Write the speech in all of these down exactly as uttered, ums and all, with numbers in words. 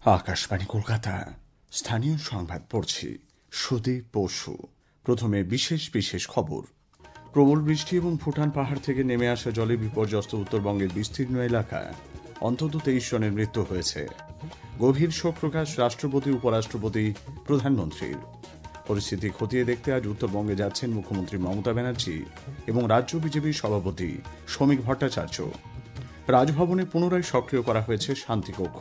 আকাশবাণী কলকাতা, স্থানীয় সংবাদ পড়ছি সুদীপ বসু। প্রথমে বিশেষ বিশেষ খবর। প্রবল বৃষ্টি এবং ভুটান পাহাড় থেকে নেমে আসা জলে বিপর্যস্ত উত্তরবঙ্গের বিস্তীর্ণ এলাকা, অন্তত তেইশ জনের মৃত্যু হয়েছে। গভীর শোক প্রকাশ রাষ্ট্রপতি, উপরাষ্ট্রপতি, প্রধানমন্ত্রীর। পরিস্থিতি খতিয়ে দেখতে আজ উত্তরবঙ্গে যাচ্ছেন মুখ্যমন্ত্রী মমতা ব্যানার্জি এবং রাজ্য বিজেপির সভাপতি শ্রমিক ভট্টাচার্য। রাজভবনে পুনরায় সক্রিয় করা হয়েছে শান্তিকক্ষ।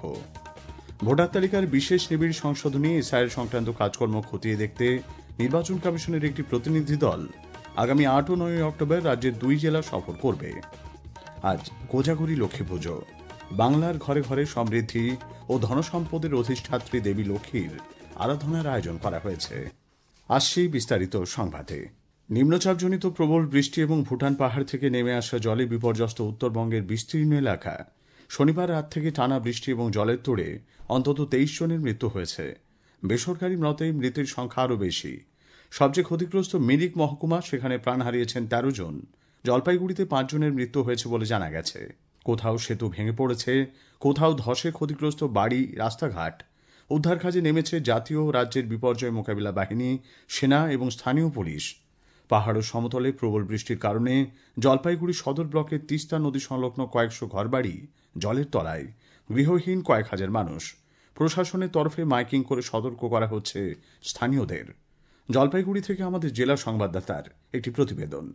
ভোটার তালিকার বিশেষ নিবিড় সংশোধনী এসআইআর সংক্রান্ত কাজকর্ম খতিয়ে দেখতে নির্বাচন কমিশনের একটি প্রতিনিধি দল আগামী আট ও নয় অক্টোবর রাজ্যের দুই জেলা সফর করবে। আজ কোজাগরী লক্ষ্মী পুজো। বাংলার ঘরে ঘরে সমৃদ্ধি ও ধনসম্পদের অধিষ্ঠাত্রী দেবী লক্ষ্মীর আরাধনার আয়োজন করা হয়েছে। আসছি বিস্তারিত সংবাদে। নিম্নচাপজনিত প্রবল বৃষ্টি এবং ভুটান পাহাড় থেকে নেমে আসা জলে বিপর্যস্ত উত্তরবঙ্গের বিস্তীর্ণ এলাকা, শনিবার রাত থেকে টানা বৃষ্টি এবং জলের তোড়ে অন্তত তেইশ জনের মৃত্যু হয়েছে। বেসরকারি মতে মৃতের সংখ্যা আরও বেশি। সবচেয়ে ক্ষতিগ্রস্ত মিরিক মহকুমা, সেখানে প্রাণ হারিয়েছেন তেরো জন। জলপাইগুড়িতে পাঁচ জনের মৃত্যু হয়েছে বলে জানা গেছে। কোথাও সেতু ভেঙে পড়েছে, কোথাও ধসে ক্ষতিগ্রস্ত বাড়ি, রাস্তাঘাট। উদ্ধার কাজে নেমেছে জাতীয় ও রাজ্যের বিপর্যয় মোকাবিলা বাহিনী, সেনা এবং স্থানীয় পুলিশ। পাহাড় ও সমতলে প্রবল বৃষ্টির কারণে জলপাইগুড়ি সদর ব্লকের তিস্তা নদী সংলগ্ন কয়েকশো ঘরবাড়ি জলের তলায়, গৃহহীন কয়েক হাজার মানুষ। প্রশাসনের তরফে মাইকিং করে সতর্ক করা হচ্ছে স্থানীয়দের। জলপাইগুড়ি থেকে আমাদের জেলা সংবাদদাতার একটি প্রতিবেদন।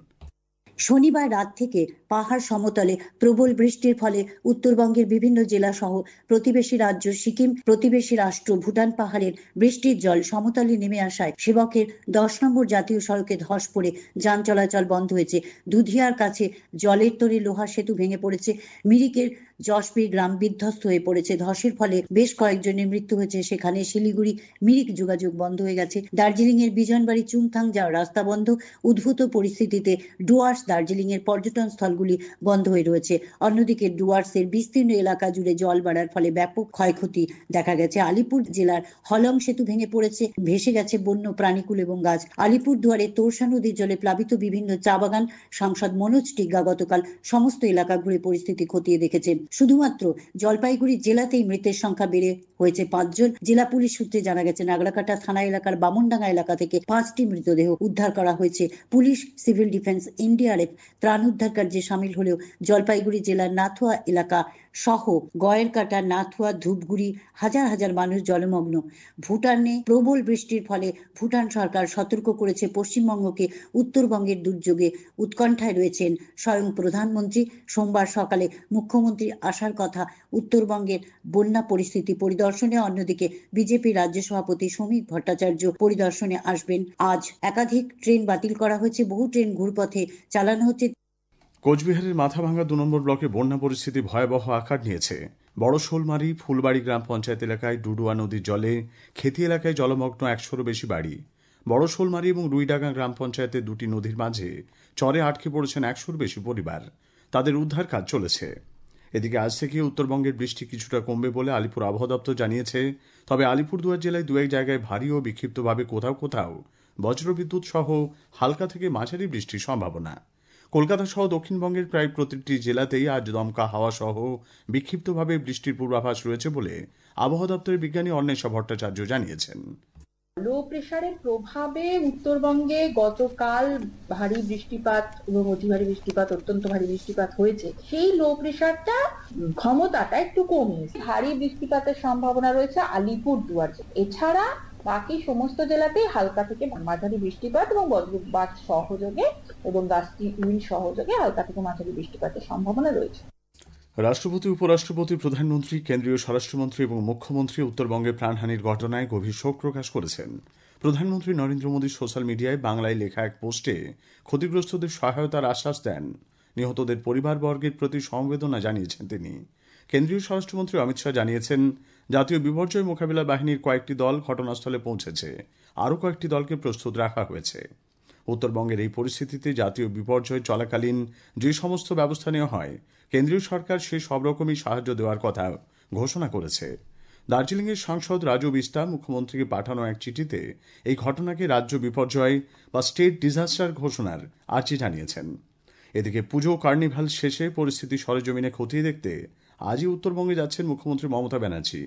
শনিবার রাত থেকে পাহাড় সমতলে প্রবল বৃষ্টির ফলে উত্তরবঙ্গের বিভিন্ন জেলা সহ প্রতিবেশী রাজ্য সিকিম, প্রতিবেশী রাষ্ট্র ভুটান পাহাড়ের বৃষ্টির জল সমতলে নেমে আসায় সেবকের দশ নম্বর জাতীয় সড়কে ধস পড়ে যান চলাচল বন্ধ হয়েছে। দুধিয়ার কাছে জলের তরে লোহার সেতু ভেঙে পড়েছে। মিরিকের জশবীর গ্রাম বিধ্বস্ত হয়ে পড়েছে। ধসের ফলে বেশ কয়েকজনের মৃত্যু হয়েছে। সেখানে শিলিগুড়ি মিরিক যোগাযোগ বন্ধ হয়ে গেছে। দার্জিলিং এর বিজনবাড়ি চুংথাং যাওয়ার রাস্তা বন্ধ। উদ্ভূত পরিস্থিতিতে ডুয়ার্স দার্জিলিং এর পর্যটন স্থলগুলি বন্ধ হয়ে রয়েছে। অন্যদিকে ডুয়ার্সের বিস্তীর্ণ এলাকা জুড়ে জল বাড়ার ফলে ব্যাপক ক্ষয়ক্ষতি দেখা গেছে। আলিপুর জেলার হলং সেতু ভেঙে পড়েছে, ভেসে গেছে বন্য প্রাণীকুল এবং গাছ। আলিপুর দুয়ারে তোরসা নদীর জলে প্লাবিত বিভিন্ন চা বাগান। সাংসদ মনোজ টিগ্গা গতকাল সমস্ত এলাকা ঘুরে পরিস্থিতি খতিয়ে দেখেছেন। শুধুমাত্র জলপাইগুড়ি জেলাতেই মৃতের সংখ্যা বেড়ে হয়েছে পাঁচজন। জেলা পুলিশ সূত্রে জানা গেছে, নাগরাকাটা থানা এলাকার বামনডাঙ্গা এলাকা থেকে পাঁচটি মৃতদেহ উদ্ধার করা হয়েছে। পুলিশ, সিভিল ডিফেন্স, এনডিআরএফ ত্রাণ উদ্ধার কার্যে সামিল হলেও জলপাইগুড়ি জেলার নাথুয়া এলাকা সহ গয়েরকাটা, নাথুয়া, ধূপগুড়ি হাজার হাজার মানুষ জলমগ্ন। ভুটানে প্রবল বৃষ্টির ফলে ভুটান সরকার সতর্ক করেছে পশ্চিমবঙ্গকে। উত্তরবঙ্গের দুর্যোগে উৎকণ্ঠায় রয়েছেন স্বয়ং প্রধানমন্ত্রী। সোমবার সকালে মুখ্যমন্ত্রী আসার কথা উত্তরবঙ্গের বন্যা পরিস্থিতি পরিদর্শনে। অন্যদিকে বিজেপি রাজ্য সভাপতি শ্রমিক ভট্টাচার্য পরিদর্শনে আসবেন। আজ একাধিক ট্রেন বাতিল করা হয়েছে, বহু ট্রেন ঘুরপথে চালানো হচ্ছে। কোচবিহারের মাথাভাঙ্গা দু নম্বর ব্লকে বন্যা পরিস্থিতি ভয়াবহ আকার নিয়েছে। বড় শোলমারি, ফুলবাড়ি গ্রাম পঞ্চায়েত এলাকায় ডুডুয়া নদীর জলে খেতি এলাকায় জলমগ্ন একশোরও বেশি বাড়ি। বড় শোলমারি এবং রুইডাঙ্গা গ্রাম পঞ্চায়েতের দুটি নদীর মাঝে চরে আটকে পড়েছেন একশোর বেশি পরিবার। তাদের উদ্ধার কাজ চলেছে। এদিকে আজ থেকে উত্তরবঙ্গের বৃষ্টি কিছুটা কমবে বলে আলিপুর আবহাওয়া দপ্তর জানিয়েছে। তবে আলিপুরদুয়ার জেলায় দু এক জায়গায় ভারী ও বিক্ষিপ্তভাবে কোথাও কোথাও বজ্রবিদ্যুৎ সহ হালকা থেকে মাঝারি বৃষ্টির সম্ভাবনা। কলকাতা সহ দক্ষিণবঙ্গের প্রায় প্রতিটি জেলাতেই আজ দমকা হাওয়া সহ বিক্ষিপ্তভাবে বৃষ্টির পূর্বাভাস রয়েছে বলে আবহাওয়া দপ্তরের বিজ্ঞানী অন্বেষা ভট্টাচার্য জানিয়েছেন। লো প্রেসারের প্রভাবে উত্তরবঙ্গে গতকাল ভারী বৃষ্টিপাত এবং অতি ভারী বৃষ্টিপাত, অত্যন্ত ভারী বৃষ্টিপাত হয়েছে। সেই লো প্রেসারটা ক্ষমতাটা একটু কমিয়েছে। ভারী বৃষ্টিপাতের সম্ভাবনা রয়েছে আলিপুর দুয়ার। এছাড়া বাকি সমস্ত জেলাতেই হালকা থেকে মাঝারি বৃষ্টিপাত এবং বজ্রপাত সহযোগে এবং গাছটি উইন্ড সহযোগে হালকা থেকে মাঝারি বৃষ্টিপাতের সম্ভাবনা রয়েছে। রাষ্ট্রপতি, উপরাষ্ট্রপতি, প্রধানমন্ত্রী, কেন্দ্রীয় স্বরাষ্ট্রমন্ত্রী এবং মুখ্যমন্ত্রী উত্তরবঙ্গে প্রাণহানির ঘটনায় গভীর শোক প্রকাশ করেছেন। প্রধানমন্ত্রী নরেন্দ্র মোদী সোশ্যাল মিডিয়ায় বাংলায় লেখা এক পোস্টে ক্ষতিগ্রস্তদের সহায়তার আশ্বাস দেন। নিহতদের পরিবারবর্গের প্রতি সমবেদনা জানিয়েছেন তিনি। কেন্দ্রীয় স্বরাষ্ট্রমন্ত্রী অমিত শাহ জানিয়েছেন, জাতীয় বিপর্যয় মোকাবিলা বাহিনীর কয়েকটি দল ঘটনাস্থলে পৌঁছেছে। আরও কয়েকটি দলকে প্রস্তুত রাখা হয়েছে। উত্তরবঙ্গের এই পরিস্থিতিতে জাতীয় বিপর্যয় চলাকালীন যে সমস্ত ব্যবস্থা নেওয়া হয়, কেন্দ্রীয় সরকার সে সব রকমই সাহায্য দেওয়ার কথা ঘোষণা করেছে। দার্জিলিংয়ের সাংসদ রাজু বিস্তা মুখ্যমন্ত্রীকে পাঠানো এক চিঠিতে এই ঘটনাকে রাজ্য বিপর্যয় বা স্টেট ডিজাস্টার ঘোষণার আর্জি জানিয়েছেন। এদিকে পুজো কার্নিভাল শেষে পরিস্থিতি সরেজমিনে খতিয়ে দেখতে আজই উত্তরবঙ্গে যাচ্ছেন মুখ্যমন্ত্রী মমতা ব্যানার্জি।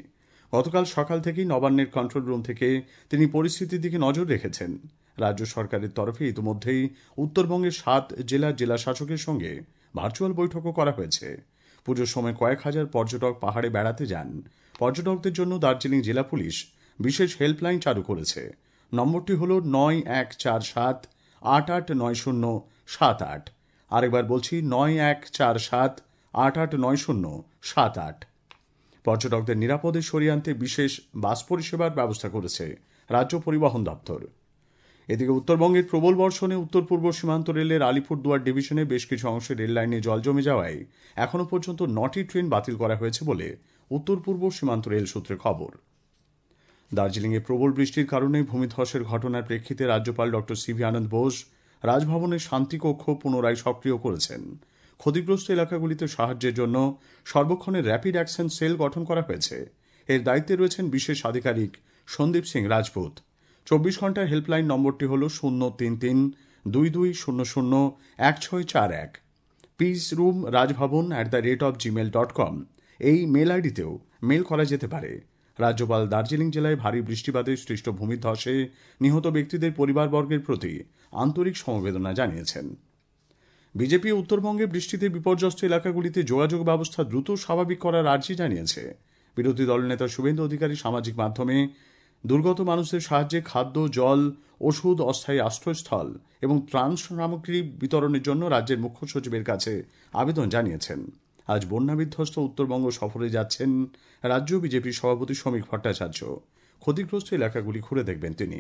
গতকাল সকাল থেকেই নবান্নের কন্ট্রোল রুম থেকে তিনি পরিস্থিতির দিকে নজর রেখেছেন। রাজ্য সরকারের তরফে ইতিমধ্যেই উত্তরবঙ্গের সাত জেলার জেলা শাসকের সঙ্গে ভার্চুয়াল বৈঠকও করা হয়েছে। পুজোর সময় কয়েক হাজার পর্যটক পাহাড়ে বেড়াতে যান। পর্যটকদের জন্য দার্জিলিং জেলা পুলিশ বিশেষ হেল্পলাইন চালু করেছে। নম্বরটি হল নয় এক চার সাত আট আট নয় শূন্য সাত আট। আরেকবার বলছি, নয় এক চার সাত আট আট নয় শূন্য সাত আট। পর্যটকদের নিরাপদে সরিয়ে আনতে বিশেষ বাস পরিষেবার ব্যবস্থা করেছে রাজ্য পরিবহন দপ্তর। এদিকে উত্তরবঙ্গের প্রবল বর্ষণে উত্তর পূর্ব সীমান্ত রেলের আলিপুরদুয়ার ডিভিশনে বেশ কিছু অংশে রেল লাইনে জল জমে যাওয়ায় এখনও পর্যন্ত নটি ট্রেন বাতিল করা হয়েছে বলে উত্তর পূর্ব সীমান্ত রেল সূত্রে খবর। দার্জিলিংয়ে প্রবল বৃষ্টির কারণে ভূমিধসের ঘটনার প্রেক্ষিতে রাজ্যপাল ডক্টর সিভি আনন্দ বোস রাজভবনের শান্তিকক্ষ পুনরায় সক্রিয় করেছেন। ক্ষতিগ্রস্ত এলাকাগুলিতে সাহায্যের জন্য সর্বক্ষণের র্যাপিড অ্যাকশন সেল গঠন করা হয়েছে। এর দায়িত্বে রয়েছেন বিশেষ আধিকারিক সন্দীপ সিং রাজপুত। চব্বিশ ঘন্টার হেল্পলাইন নম্বরটি হল শূন্য তিন তিন দুই দুই শূন্য শূন্য এক ছয় চার এক। Peace room Rajbhavan at the rate of Gmail dot com এই মেল আইডিতেও মেল করা যেতে পারে। রাজ্যপাল দার্জিলিং জেলায় ভারী বৃষ্টিপাতে সৃষ্ট ভূমিধসে নিহত ব্যক্তিদের পরিবারবর্গের প্রতি আন্তরিক সমবেদনা জানিয়েছেন। বিজেপি উত্তরবঙ্গে বৃষ্টিতে বিপর্যস্ত এলাকাগুলিতে যোগাযোগ ব্যবস্থা দ্রুত স্বাভাবিক করার আর্জি জানিয়েছে। বিরোধী দলনেতা শুভেন্দু অধিকারী সামাজিক মাধ্যমে দুর্গত মানুষদের সাহায্যে খাদ্য, জল, ওষুধ, অস্থায়ী আশ্রয়স্থল এবং ত্রাণ সামগ্রী বিতরণের জন্য রাজ্যের মুখ্য সচিবের কাছে আবেদন জানিয়েছেন। আজ বন্যা বিধ্বস্ত উত্তরবঙ্গ সফরে যাচ্ছেন রাজ্য বিজেপি সভাপতি শ্রমিক ভট্টাচার্য। ক্ষতিগ্রস্ত এলাকাগুলি ঘুরে দেখবেন তিনি।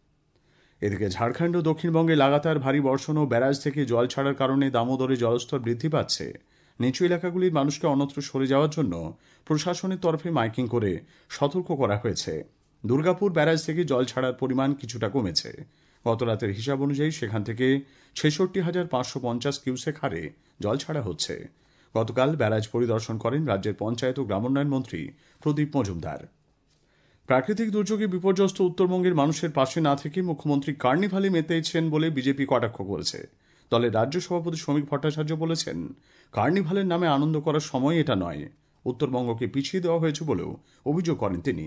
এদিকে ঝাড়খণ্ড ও দক্ষিণবঙ্গে লাগাতার ভারী বর্ষণ ও ব্যারাজ থেকে জল ছাড়ার কারণে দামোদরে জলস্তর বৃদ্ধি পাচ্ছে। নিচু এলাকাগুলির মানুষকে অন্যত্র সরে যাওয়ার জন্য প্রশাসনের তরফে মাইকিং করে সতর্ক করা হয়েছে। দুর্গাপুর ব্যারাজ থেকে জল ছাড়ার পরিমাণ কিছুটা কমেছে। গত রাতের হিসাব অনুযায়ী সেখান থেকে ছেষট্টি হাজার পাঁচশো পঞ্চাশ কিউসেক হারে জল ছাড়া হচ্ছে। গতকাল ব্যারাজ পরিদর্শন করেন রাজ্যের পঞ্চায়েত ও গ্রামোন্নয়ন মন্ত্রী প্রদীপ মজুমদার। প্রাকৃতিক দুর্যোগে বিপর্যস্ত উত্তরবঙ্গের মানুষের পাশে না থেকে মুখ্যমন্ত্রী কার্নিভালে মেতেছেন বলে বিজেপি কটাক্ষ করেছে। দলের রাজ্য সভাপতি শ্রমিক ভট্টাচার্য বলেছেন, কার্নিভালের নামে আনন্দ করার সময় এটা নয়। উত্তরবঙ্গকে পিছিয়ে দেওয়া হয়েছে বলেও অভিযোগ করেন তিনি।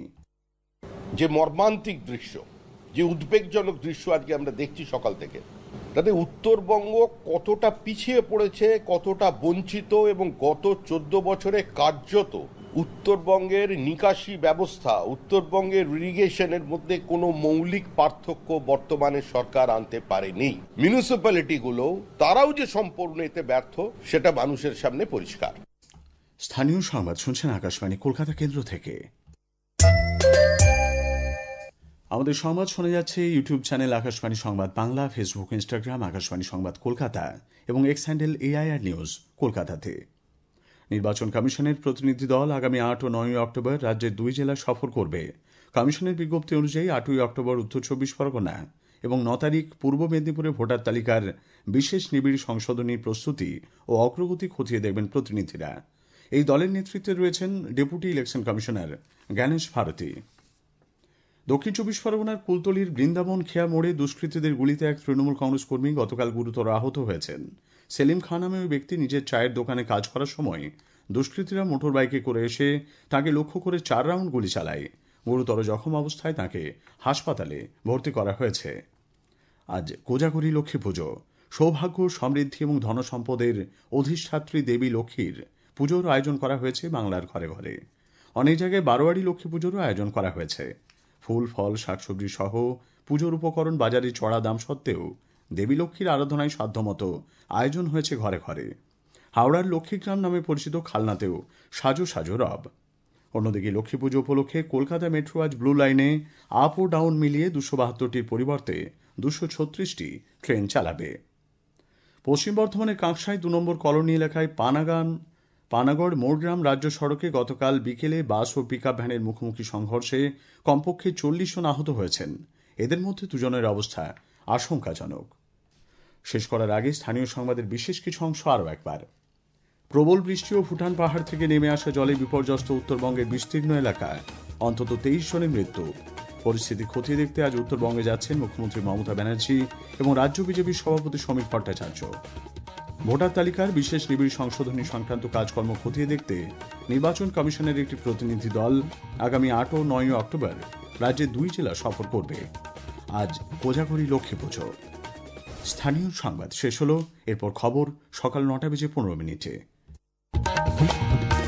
যে মর্মান্তিক দৃশ্য, যে উদ্বেগজনক দৃশ্য আজকে আমরা দেখছি সকাল থেকে, তাতে উত্তরবঙ্গ কতটা পিছিয়ে পড়েছে, কতটা বঞ্চিত, এবং গত চোদ্দ বছরে কার্যত উত্তরবঙ্গের নিকাশি ব্যবস্থা, উত্তরবঙ্গের ইরিগেশনের মধ্যে কোনো মৌলিক পার্থক্য বর্তমানে সরকার আনতে পারেনি। মিউনিসিপ্যালিটিগুলো তারাও যে সম্পূর্ণ এতে ব্যর্থ, সেটা মানুষের সামনে পরিষ্কার। স্থানীয় সংবাদ শুনছেন আকাশবাণী কলকাতা কেন্দ্র থেকে। আমাদের সংবাদ শোনা যাচ্ছে ইউটিউব চ্যানেল আকাশবাণী সংবাদ বাংলা, ফেসবুক, ইনস্টাগ্রাম আকাশবাণী সংবাদ কলকাতা এবং এক্স হ্যান্ডেল এআইআর নিউজ কলকাতাতে। নির্বাচন কমিশনের প্রতিনিধি দল আগামী আট ও নয় অক্টোবর রাজ্যের দুই জেলা সফর করবে। কমিশনের বিজ্ঞপ্তি অনুযায়ী আটই অক্টোবর উত্তর চব্বিশ পরগনা এবং ন তারিখ পূর্ব মেদিনীপুরে ভোটার তালিকার বিশেষ নিবিড় সংশোধনীর প্রস্তুতি ও অগ্রগতি খতিয়ে দেখবেন প্রতিনিধিরা। এই দলের নেতৃত্বে রয়েছেন deputy election commissioner Gyanesh Bharti. দক্ষিণ চব্বিশ পরগনার কুলতলির বৃন্দাবন খেয়া মোড়ে দুষ্কৃতীদের গুলিতে এক তৃণমূল কংগ্রেস কর্মী গতকাল গুরুতর আহত হয়েছেন। সেলিম খান নামে ওই ব্যক্তি নিজের চায়ের দোকানে কাজ করার সময় দুষ্কৃতীরা মোটর বাইকে করে এসে তাকে লক্ষ্য করে চার রাউন্ড গুলি চালায়। গুরুতর জখম অবস্থায় তাকে হাসপাতালে ভর্তি করা হয়েছে। আজ কোজাগরী লক্ষ্মী পুজো। সৌভাগ্য, সমৃদ্ধি এবং ধনসম্পদের অধিষ্ঠাত্রী দেবী লক্ষ্মীর পুজোর আয়োজন করা হয়েছে বাংলার ঘরে ঘরে। অনেক জায়গায় বারোয়ারি লক্ষ্মী পুজোরও আয়োজন করা হয়েছে। ফুল, ফল, শাকসবজি সহ পুজোর উপকরণ বাজারে চড়া দাম সত্ত্বেও দেবী লক্ষ্মীর আরাধনায় সাধ্যমতো আয়োজন হয়েছে ঘরে ঘরে। হাওড়ার লক্ষ্মীগ্রাম নামে পরিচিত খালনাতেও সাজো সাজো রব। অন্যদিকে লক্ষ্মী পুজো উপলক্ষে কলকাতা মেট্রো আজ ব্লু লাইনে আপ ও ডাউন মিলিয়ে দুশো বাহাত্তরটির পরিবর্তে দুশো ছত্রিশটি ট্রেন চালাবে। পশ্চিম বর্ধমানের কাঁকসাই দু নম্বর কলোনি এলাকায় পানাগান পানাগড় মোড়গ্রাম রাজ্য সড়কে গতকাল বিকেলে বাস ও পিকআপ ভ্যানের মুখোমুখি সংঘর্ষে কমপক্ষে চল্লিশ জন আহত হয়েছেন। এদের মধ্যে দুজনের অবস্থা আশঙ্কাজনক। শেষ করার আগে স্থানীয় সংবাদের বিশেষ কিছু অংশ আরও একবার। প্রবল বৃষ্টি ও ভুটান পাহাড় থেকে নেমে আসা জলে বিপর্যস্ত উত্তরবঙ্গের বিস্তীর্ণ এলাকায় অন্তত তেইশ জনের মৃত্যু। পরিস্থিতি খতিয়ে দেখতে আজ উত্তরবঙ্গে যাচ্ছেন মুখ্যমন্ত্রী মমতা ব্যানার্জি এবং রাজ্য বিজেপির সভাপতি শ্রমিক ভট্টাচার্য। ভোটার তালিকার বিশেষ নিবিড় সংশোধনী সংক্রান্ত কাজকর্ম খতিয়ে দেখতে নির্বাচন কমিশনের একটি প্রতিনিধি দল আগামী আট ও নয় অক্টোবর রাজ্যের দুই জেলা সফর করবে। আজ কোজাগরী লক্ষ্মী পুজো। স্থানীয় সংবাদ শেষ হল। এরপর খবর সকাল নটা বেজে পনেরো মিনিটে।